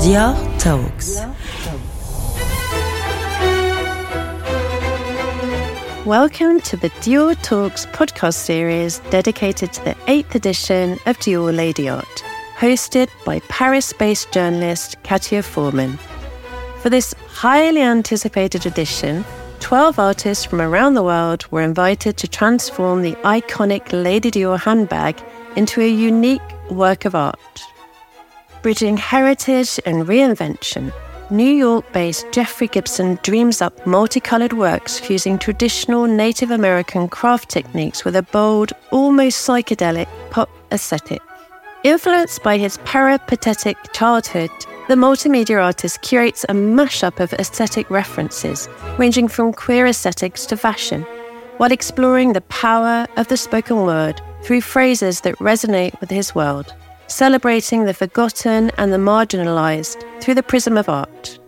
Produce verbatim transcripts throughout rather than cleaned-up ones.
Dior Talks. Welcome to the Dior Talks podcast series dedicated to the eighth edition of Dior Lady Art, hosted by Paris-based journalist Katia Foreman. For this highly anticipated edition, twelve artists from around the world were invited to transform the iconic Lady Dior handbag into a unique work of art. Bridging heritage and reinvention, New York-based Jeffrey Gibson dreams up multicolored works fusing traditional Native American craft techniques with a bold, almost psychedelic pop aesthetic. Influenced by his peripatetic childhood, the multimedia artist curates a mashup of aesthetic references, ranging from queer aesthetics to fashion, while exploring the power of the spoken word through phrases that resonate with his world, celebrating the forgotten and the marginalized through the prism of art.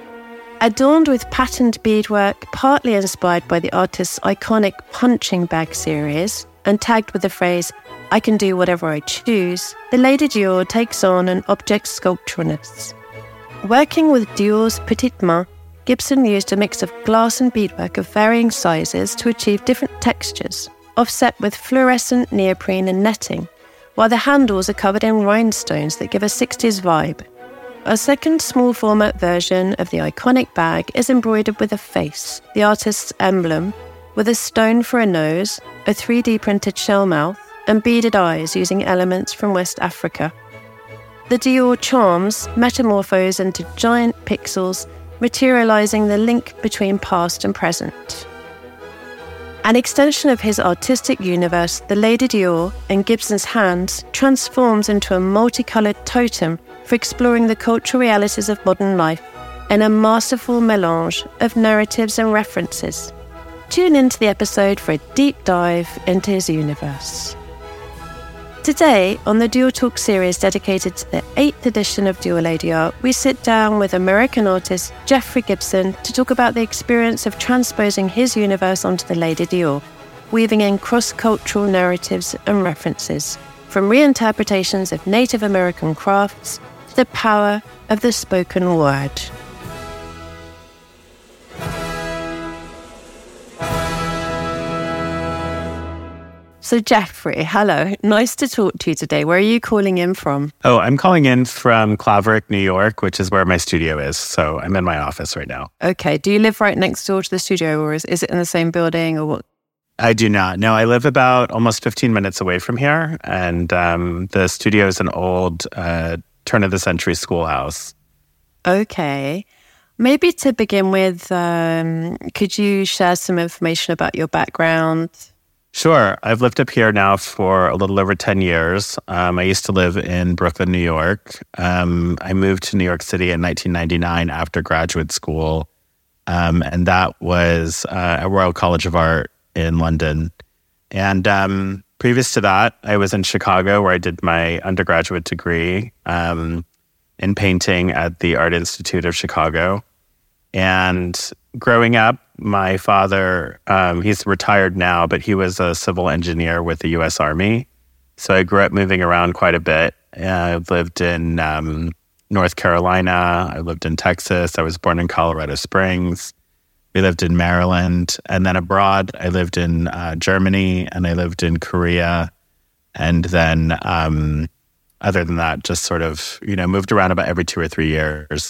Adorned with patterned beadwork, partly inspired by the artist's iconic punching bag series, and tagged with the phrase, "I can do whatever I choose," the Lady Dior takes on an object sculpturalness. Working with Dior's Petite Main, Gibson used a mix of glass and beadwork of varying sizes to achieve different textures, offset with fluorescent neoprene and netting, while the handles are covered in rhinestones that give a sixties vibe. A second small format version of the iconic bag is embroidered with a face, the artist's emblem, with a stone for a nose, a three D printed shell mouth, and beaded eyes using elements from West Africa. The Dior charms metamorphose into giant pixels, materializing the link between past and present. An extension of his artistic universe, the Lady Dior, in Gibson's hands, transforms into a multicolored totem for exploring the cultural realities of modern life in a masterful melange of narratives and references. Tune into the episode for a deep dive into his universe. Today, on the Dior Talk series dedicated to the eighth edition of Dior Lady Art, we sit down with American artist Jeffrey Gibson to talk about the experience of transposing his universe onto the Lady Dior, weaving in cross-cultural narratives and references, from reinterpretations of Native American crafts to the power of the spoken word. So Jeffrey, hello. Nice to talk to you today. Where are you calling in from? Oh, I'm calling in from Claverick, New York, which is where my studio is. So I'm in my office right now. Okay. Do you live right next door to the studio, or is, is it in the same building, or what? I do not. No, I live about almost fifteen minutes away from here. And um, the studio is an old uh, turn-of-the-century schoolhouse. Okay. Maybe to begin with, um, could you share some information about your background? Sure. I've lived up here now for a little over ten years. Um, I used to live in Brooklyn, New York. Um, I moved to New York City in nineteen ninety-nine after graduate school. Um, and that was uh, at Royal College of Art in London. And um, previous to that, I was in Chicago where I did my undergraduate degree um, in painting at the Art Institute of Chicago. And growing up, my father, um, he's retired now, but he was a civil engineer with the U S Army. So I grew up moving around quite a bit. I lived in um, North Carolina. I lived in Texas. I was born in Colorado Springs. We lived in Maryland. And then abroad, I lived in uh, Germany and I lived in Korea. And then um, other than that, just sort of, you know, moved around about every two or three years.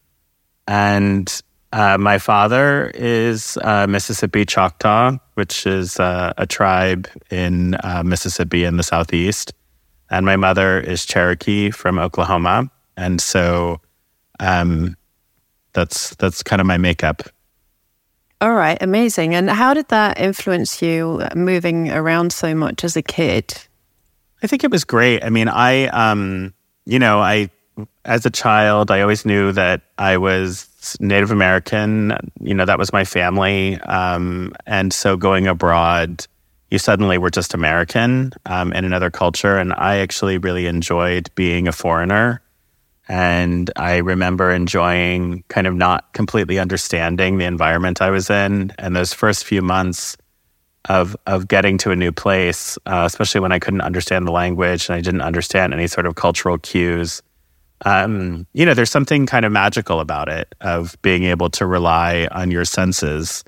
And uh, my father is uh, Mississippi Choctaw, which is uh, a tribe in uh, Mississippi in the southeast. And my mother is Cherokee from Oklahoma. And so um, that's that's kind of my makeup. All right, amazing. And how did that influence you moving around so much as a kid? I think it was great. I mean, I, um, you know, I, as a child, I always knew that I was Native American. You know, that was my family. Um, and so going abroad, you suddenly were just American um, in another culture. And I actually really enjoyed being a foreigner. And I remember enjoying kind of not completely understanding the environment I was in. And those first few months of of getting to a new place, uh, especially when I couldn't understand the language and I didn't understand any sort of cultural cues, Um, you know, there's something kind of magical about it, of being able to rely on your senses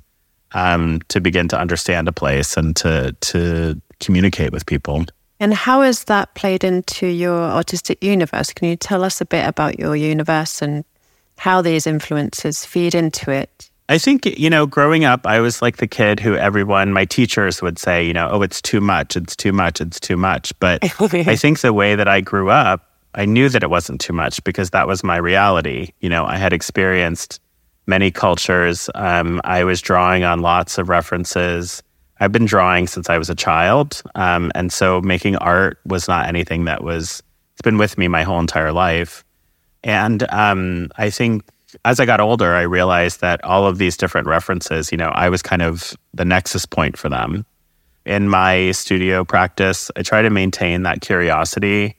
um, to begin to understand a place and to to communicate with people. And how has that played into your artistic universe? Can you tell us a bit about your universe and how these influences feed into it? I think, you know, growing up, I was like the kid who everyone, my teachers would say, you know, oh, it's too much, it's too much, it's too much. But I think the way that I grew up, I knew that it wasn't too much because that was my reality. You know, I had experienced many cultures. Um, I was drawing on lots of references. I've been drawing since I was a child. Um, and so making art was not anything that was, it's been with me my whole entire life. And um, I think as I got older, I realized that all of these different references, you know, I was kind of the nexus point for them. In my studio practice, I try to maintain that curiosity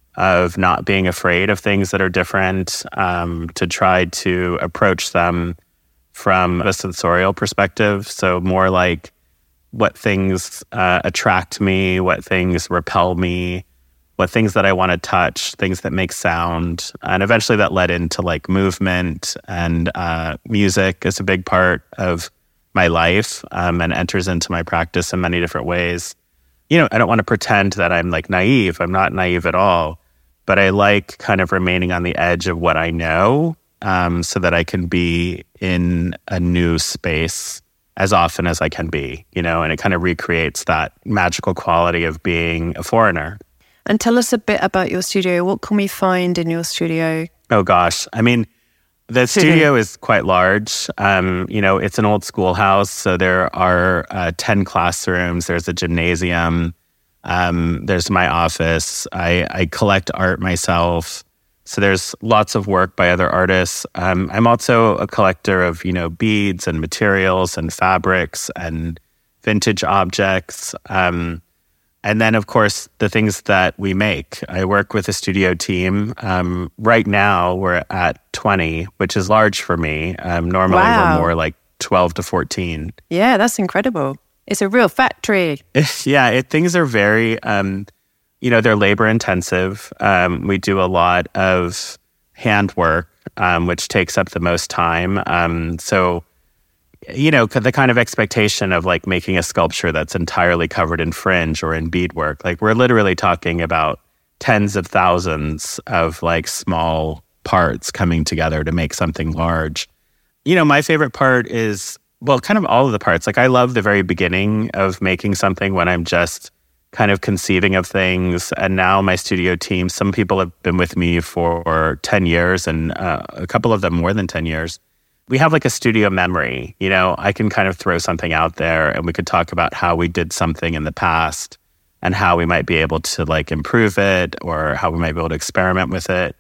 of not being afraid of things that are different, um, to try to approach them from a sensorial perspective. So more like what things uh, attract me, what things repel me, what things that I want to touch, things that make sound. And eventually that led into like movement, and uh, music is a big part of my life um, and enters into my practice in many different ways. You know, I don't want to pretend that I'm like naive. I'm not naive at all. But I like kind of remaining on the edge of what I know um, so that I can be in a new space as often as I can be, you know, and it kind of recreates that magical quality of being a foreigner. And tell us a bit about your studio. What can we find in your studio? Oh, gosh. I mean, the studio is quite large. Um, you know, it's an old schoolhouse. So there are uh, ten classrooms. There's a gymnasium. Um, there's my office. I, I collect art myself. So there's lots of work by other artists. Um, I'm also a collector of, you know, beads and materials and fabrics and vintage objects. Um, and then, of course, the things that we make. I work with a studio team. Um, right now, we're at twenty, which is large for me. Um, normally, Wow. we're more like twelve to fourteen. Yeah, that's incredible. It's a real factory. Yeah, it, things are very, um, you know, they're labor intensive. Um, we do a lot of handwork, um, which takes up the most time. Um, so, you know, the kind of expectation of like making a sculpture that's entirely covered in fringe or in beadwork, like we're literally talking about tens of thousands of like small parts coming together to make something large. You know, my favorite part is, well, kind of all of the parts. Like I love the very beginning of making something when I'm just kind of conceiving of things. And now my studio team, some people have been with me for ten years and uh, a couple of them more than ten years. We have like a studio memory. You know, I can kind of throw something out there and we could talk about how we did something in the past and how we might be able to like improve it or how we might be able to experiment with it.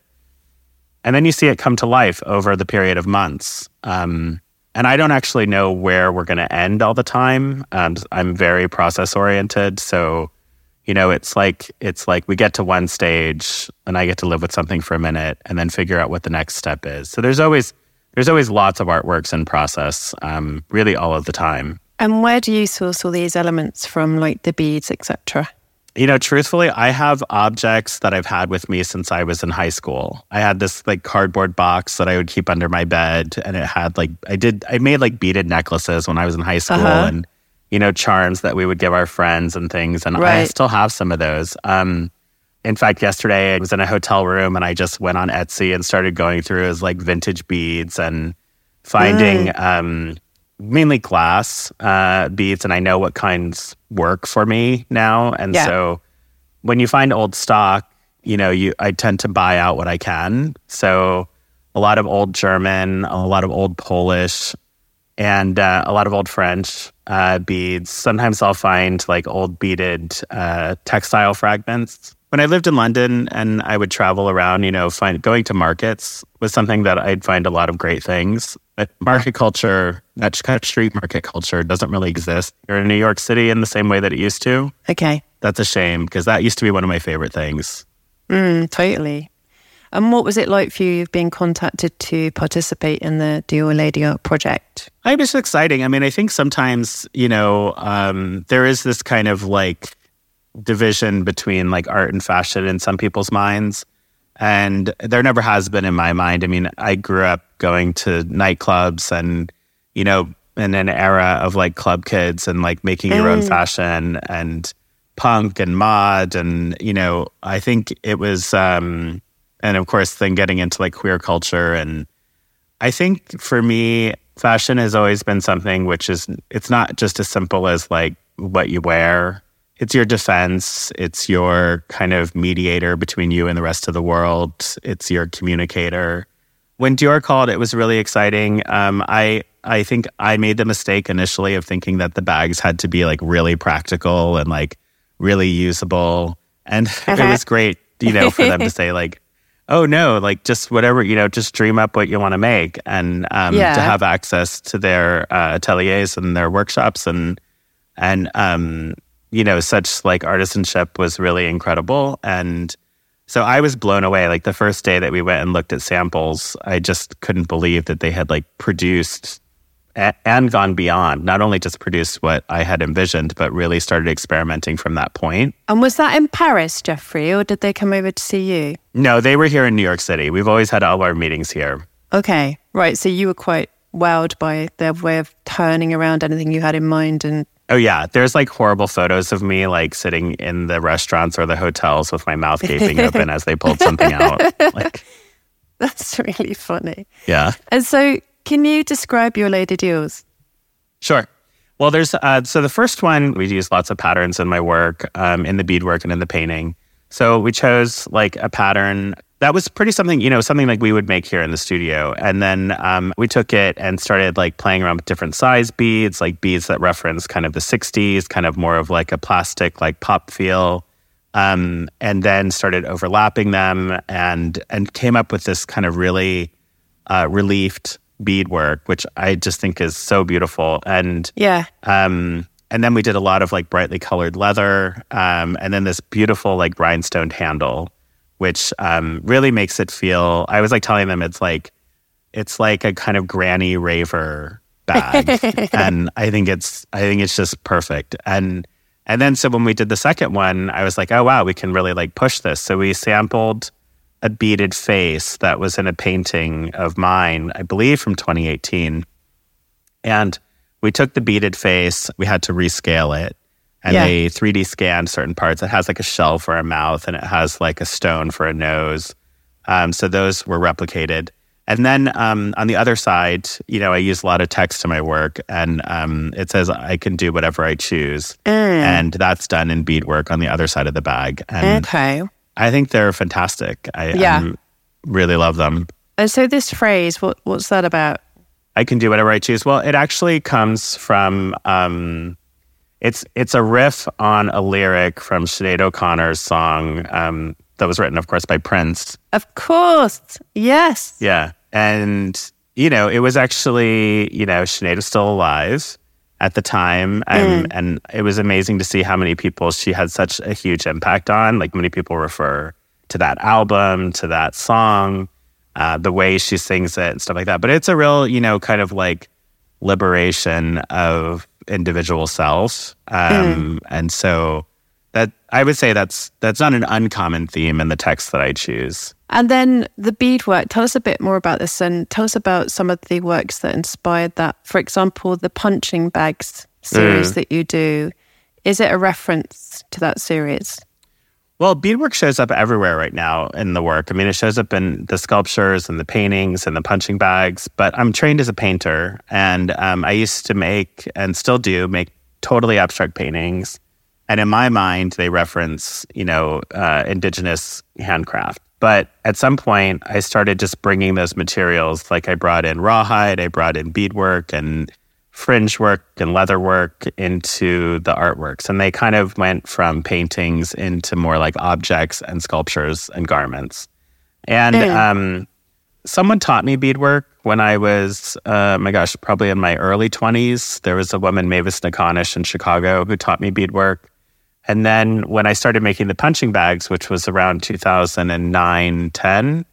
And then you see it come to life over the period of months. Um, And I don't actually know where we're going to end all the time. Um, I'm very process oriented. So, you know, it's like it's like we get to one stage and I get to live with something for a minute and then figure out what the next step is. So there's always there's always lots of artworks in process, um, really all of the time. And where do you source all these elements from, like the beads, et cetera? You know, truthfully, I have objects that I've had with me since I was in high school. I had this like cardboard box that I would keep under my bed, and it had like I did I made like beaded necklaces when I was in high school, Uh-huh. and you know, charms that we would give our friends and things. And I Right. still have some of those. Um, in fact, yesterday I was in a hotel room and I just went on Etsy and started going through as like vintage beads and finding um, mainly glass uh, beads. And I know what kinds work for me now. And Yeah. so when you find old stock, you know, you I tend to buy out what I can. So a lot of old German, a lot of old Polish, and uh, a lot of old French uh, beads. Sometimes I'll find like old beaded uh, textile fragments. When I lived in London and I would travel around, you know, find going to markets was something that I'd find a lot of great things. But market culture, that kind of street market culture doesn't really exist here in New York City in the same way that it used to. Okay. That's a shame because that used to be one of my favorite things. Mm, totally. And what was it like for you being contacted to participate in the Dior Lady Art project? It was exciting. I mean, I think sometimes, you know, um, there is this kind of like division between like art and fashion in some people's minds. And there never has been in my mind. I mean, I grew up going to nightclubs and, you know, in an era of like club kids and like making your own Mm. fashion and punk and mod. And, you know, I think it was, um, and of course, then getting into like queer culture. And I think for me, fashion has always been something which is, it's not just as simple as like what you wear. It's your defense. It's your kind of mediator between you and the rest of the world. It's your communicator. When Dior called, it was really exciting. Um, I I think I made the mistake initially of thinking that the bags had to be like really practical and like really usable. And Uh-huh. it was great, you know, for them to say like, oh no, like just whatever, you know, just dream up what you want to make. And um, Yeah. to have access to their uh, ateliers and their workshops and, and um, you know, such like artisanship was really incredible. And so I was blown away. Like the first day that we went and looked at samples, I just couldn't believe that they had like produced a- and gone beyond, not only just produced what I had envisioned, but really started experimenting from that point. And was that in Paris, Jeffrey, or did they come over to see you? No, they were here in New York City. We've always had all our meetings here. Okay, right. So you were quite wowed by their way of turning around anything you had in mind. And Oh yeah, there's like horrible photos of me like sitting in the restaurants or the hotels with my mouth gaping open as they pulled something out. Like, that's really funny. yeah. And so can you describe your Lady Dior's? Sure. Well, there's uh, so the first one, we use lots of patterns in my work, um, in the beadwork and in the painting. So we chose like a pattern that was pretty something, you know, something like we would make here in the studio. And then um, we took it and started like playing around with different size beads, like beads that reference kind of the sixties, kind of more of like a plastic, like pop feel. Um, and then started overlapping them and and came up with this kind of really uh, reliefed beadwork, which I just think is so beautiful. And Yeah. um, and then we did a lot of like brightly colored leather, um, and then this beautiful like rhinestone handle, which um, really makes it feel. I was like telling them it's like it's like a kind of granny raver bag, and I think it's I think it's just perfect. And and then so when we did the second one, I was like, oh wow, we can really like push this. So we sampled a beaded face that was in a painting of mine, I believe from twenty eighteen, and we took the beaded face, we had to rescale it, and Yeah. they three D scanned certain parts. It has like a shell for a mouth, and it has like a stone for a nose. Um, so those were replicated. And then um, on the other side, you know, I use a lot of text in my work, and um, it says I can do whatever I choose. Mm. And that's done in beadwork on the other side of the bag. And Okay. I think they're fantastic. I Yeah. um, really love them. And so this phrase, what what's that about? I can do whatever I choose. Well, it actually comes from, um, it's it's a riff on a lyric from Sinead O'Connor's song um, that was written, of course, by Prince. Of course. Yes. Yeah. And, you know, it was actually, you know, Sinead was still alive at the time. Um, And it was amazing to see how many people she had such a huge impact on. Like many people refer to that album, to that song, uh, the way she sings it and stuff like that. But it's a real, you know, kind of like liberation of individual self. Um, And so that I would say that's that's not an uncommon theme in the text that I choose. And then the beadwork, tell us a bit more about this and tell us about some of the works that inspired that. For example, the punching bags series Mm. that you do. Is it a reference to that series? Well, beadwork shows up everywhere right now in the work. I mean, it shows up in the sculptures and the paintings and the punching bags, but I'm trained as a painter, and um, I used to make, and still do, make totally abstract paintings. And in my mind, they reference, you know, uh, indigenous handcraft. But at some point, I started just bringing those materials. Like I brought in rawhide, I brought in beadwork and fringe work and leather work into the artworks. And they kind of went from paintings into more like objects and sculptures and garments. And Mm. um, someone taught me beadwork when I was, uh, my gosh, probably in my early twenties. There was a woman, Mavis Nakanish in Chicago, who taught me beadwork. And then when I started making the punching bags, which was around two thousand nine, ten,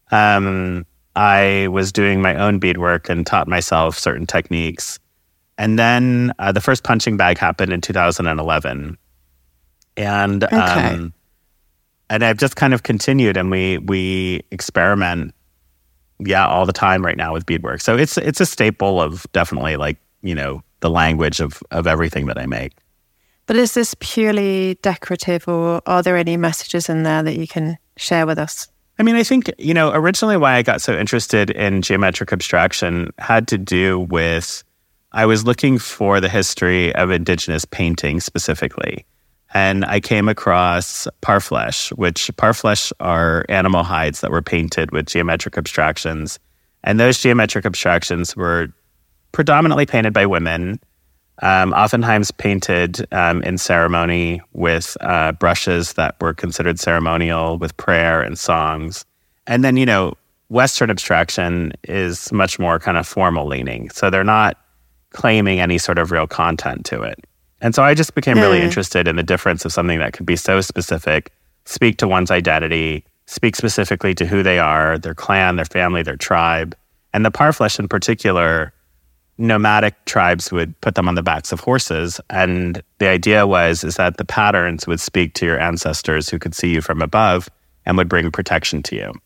um, I was doing my own beadwork and taught myself certain techniques. And then uh, the first punching bag happened in two thousand eleven. And Okay. um, and I've just kind of continued, and we we experiment, yeah, all the time right now with beadwork. So it's it's a staple of definitely like, you know, the language of of everything that I make. But is this purely decorative, or are there any messages in there that you can share with us? I mean, I think, you know, originally why I got so interested in geometric abstraction had to do with, I was looking for the history of Indigenous painting specifically. And I came across parfleche, which parfleche are animal hides that were painted with geometric abstractions. And those geometric abstractions were predominantly painted by women, um, oftentimes painted um, in ceremony with uh, brushes that were considered ceremonial, with prayer and songs. And then, you know, Western abstraction is much more kind of formal leaning. So they're not claiming any sort of real content to it. And so I just became really mm. interested in the difference of something that could be so specific, speak to one's identity, speak specifically to who they are, their clan, their family, their tribe. And the parfleche in particular, nomadic tribes would put them on the backs of horses. And the idea was is that the patterns would speak to your ancestors who could see you from above and would bring protection to you.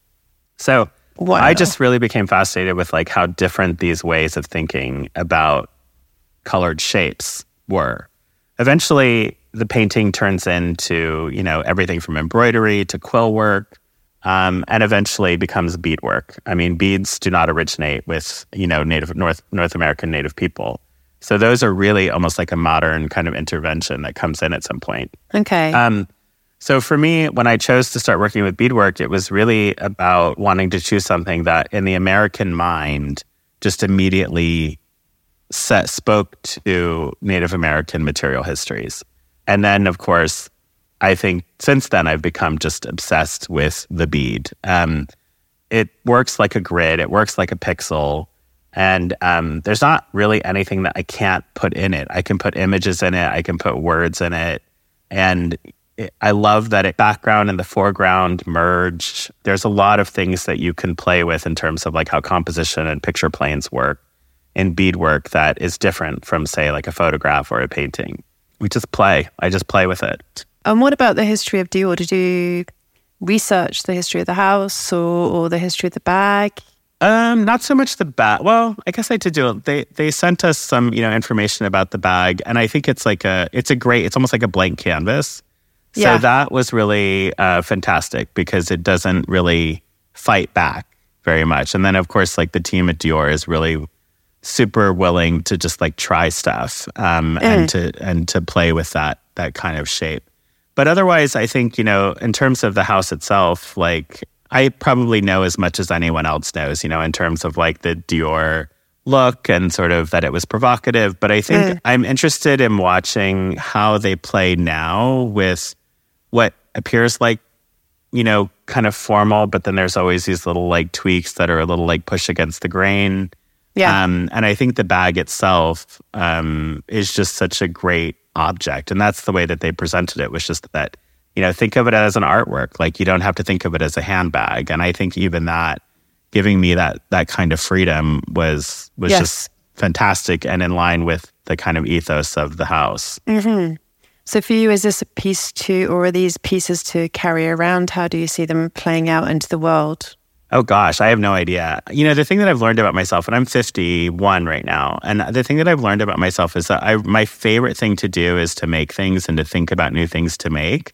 So wow. I just really became fascinated with like how different these ways of thinking about colored shapes were. Eventually, the painting turns into, you know, everything from embroidery to quill work, um, and eventually becomes beadwork. I mean, beads do not originate with, you know, Native North North American Native people. So those are really almost like a modern kind of intervention that comes in at some point. Okay. Um, so for me, when I chose to start working with beadwork, it was really about wanting to choose something that in the American mind just immediately set, spoke to Native American material histories. And then, of course, I think since then I've become just obsessed with the bead. Um, it works like a grid. It works like a pixel. And um, there's not really anything that I can't put in it. I can put images in it. I can put words in it. And it, I love that it background and the foreground merge. There's a lot of things that you can play with in terms of like how composition and picture planes work in beadwork that is different from, say, like a photograph or a painting. We just play. I just play with it. And what about the history of Dior? Did you research the history of the house or, or the history of the bag? Um, not so much the bag. Well, I guess I did do it. They they sent us some, you know, information about the bag, and I think it's like a, it's a great, it's almost like a blank canvas. So yeah. that was really uh, fantastic because it doesn't really fight back very much. And then, of course, like the team at Dior is really super willing to just like try stuff um, mm. and to and to play with that that kind of shape. But otherwise, I think, you know, in terms of the house itself, like I probably know as much as anyone else knows, you know, in terms of like the Dior look and sort of that it was provocative. But I think mm. I'm interested in watching how they play now with what appears like, you know, kind of formal, but then there's always these little like tweaks that are a little like push against the grain. Yeah. Um, and I think the bag itself um, is just such a great object. And that's the way that they presented it, was just that, you know, think of it as an artwork. Like you don't have to think of it as a handbag. And I think even that, giving me that that kind of freedom was was yes. just fantastic and in line with the kind of ethos of the house. Mm-hmm. So for you, is this a piece to, or are these pieces to carry around? How do you see them playing out into the world? Oh gosh, I have no idea. You know, the thing that I've learned about myself, and I'm fifty-one right now, and the thing that I've learned about myself is that I, my favorite thing to do is to make things and to think about new things to make.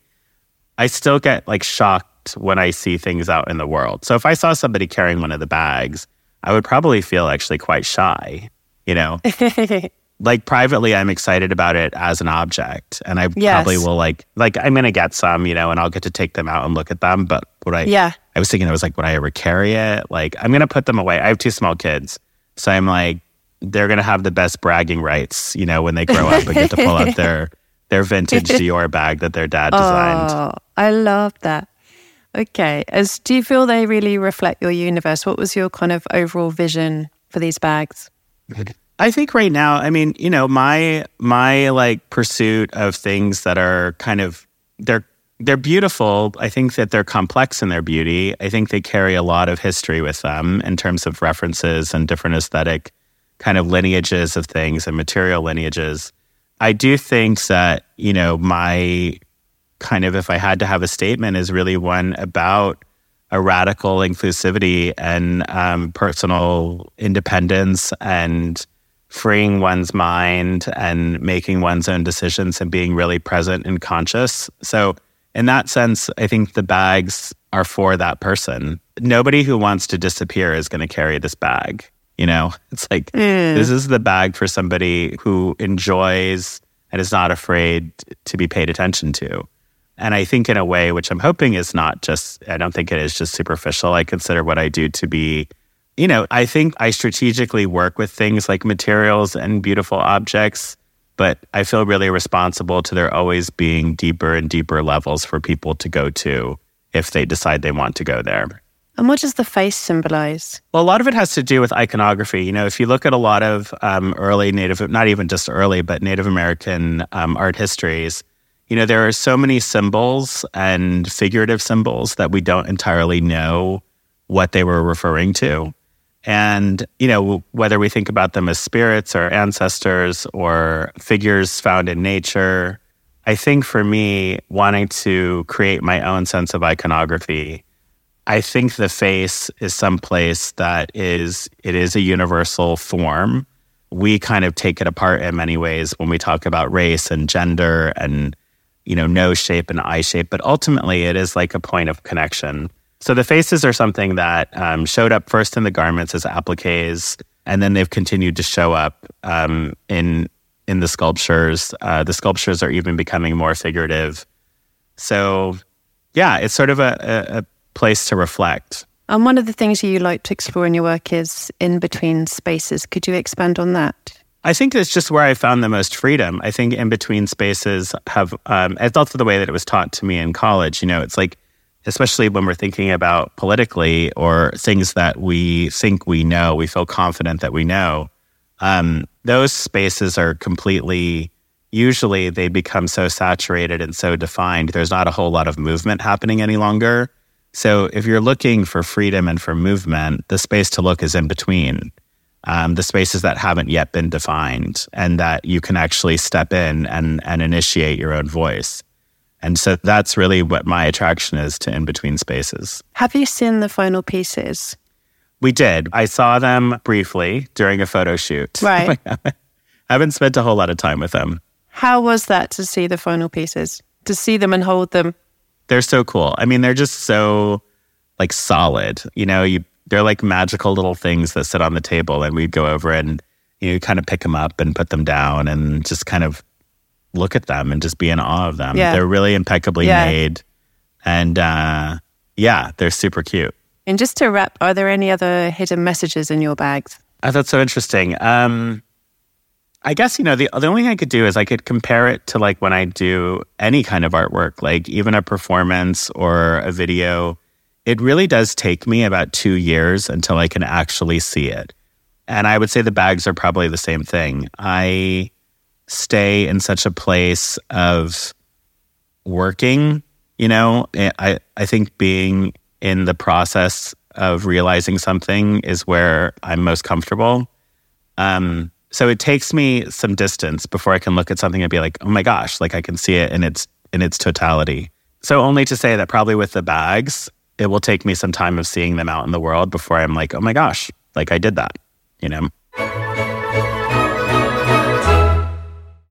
I still get like shocked when I see things out in the world. So if I saw somebody carrying one of the bags, I would probably feel actually quite shy, you know? Like privately, I'm excited about it as an object, and I yes. probably will like, like I'm going to get some, you know, and I'll get to take them out and look at them. But would I, yeah. I was thinking, I was like, would I ever carry it? Like, I'm going to put them away. I have two small kids. So I'm like, they're going to have the best bragging rights, you know, when they grow up and get to pull out their, their vintage Dior bag that their dad designed. Oh, I love that. Okay. As do you feel they really reflect your universe? What was your kind of overall vision for these bags? I think right now, I mean, you know, my my like pursuit of things that are kind of, they're they're beautiful. I think that they're complex in their beauty. I think they carry a lot of history with them in terms of references and different aesthetic kind of lineages of things and material lineages. I do think that, you know, my kind of, if I had to have a statement, is really one about a radical inclusivity and um, personal independence and freeing one's mind and making one's own decisions and being really present and conscious. So in that sense, I think the bags are for that person. Nobody who wants to disappear is going to carry this bag. You know, it's like, mm. this is the bag for somebody who enjoys and is not afraid to be paid attention to. And I think in a way, which I'm hoping is not just, I don't think it is just superficial. I consider what I do to be, you know, I think I strategically work with things like materials and beautiful objects, but I feel really responsible to there always being deeper and deeper levels for people to go to if they decide they want to go there. And what does the face symbolize? Well, a lot of it has to do with iconography. You know, if you look at a lot of um, early Native, not even just early, but Native American um, art histories, you know, there are so many symbols and figurative symbols that we don't entirely know what they were referring to. And, you know, whether we think about them as spirits or ancestors or figures found in nature, I think for me, wanting to create my own sense of iconography, I think the face is someplace that is, it is a universal form. We kind of take it apart in many ways when we talk about race and gender and, you know, nose shape and eye shape, but ultimately it is like a point of connection. So the faces are something that um, showed up first in the garments as appliques, and then they've continued to show up um, in in the sculptures. Uh, the sculptures are even becoming more figurative. So, yeah, it's sort of a, a, a place to reflect. And one of the things you like to explore in your work is in between spaces. Could you expand on that? I think it's just where I found the most freedom. I think in between spaces have, um, it's also the way that it was taught to me in college. You know, it's like, especially when we're thinking about politically or things that we think we know, we feel confident that we know, um, those spaces are completely, usually they become so saturated and so defined, there's not a whole lot of movement happening any longer. So if you're looking for freedom and for movement, the space to look is in between, um, the spaces that haven't yet been defined and that you can actually step in and, and initiate your own voice. And so that's really what my attraction is to in-between spaces. Have you seen the final pieces? We did. I saw them briefly during a photo shoot. Right. I haven't spent a whole lot of time with them. How was that to see the final pieces? To see them and hold them? They're so cool. I mean, they're just so like solid. You know, you they're like magical little things that sit on the table, and we'd go over and you know, kind of pick them up and put them down and just kind of look at them and just be in awe of them. Yeah. They're really impeccably yeah. made. And uh, yeah, they're super cute. And just to wrap, are there any other hidden messages in your bags? I thought so interesting. Um, I guess, you know, the, the only thing I could do is I could compare it to like when I do any kind of artwork, like even a performance or a video. It really does take me about two years until I can actually see it. And I would say the bags are probably the same thing. I stay in such a place of working, you know, I, I think being in the process of realizing something is where I'm most comfortable. Um, so it takes me some distance before I can look at something and be like, oh my gosh, like I can see it in its in its totality. So only to say that probably with the bags, it will take me some time of seeing them out in the world before I'm like, oh my gosh, like I did that, you know?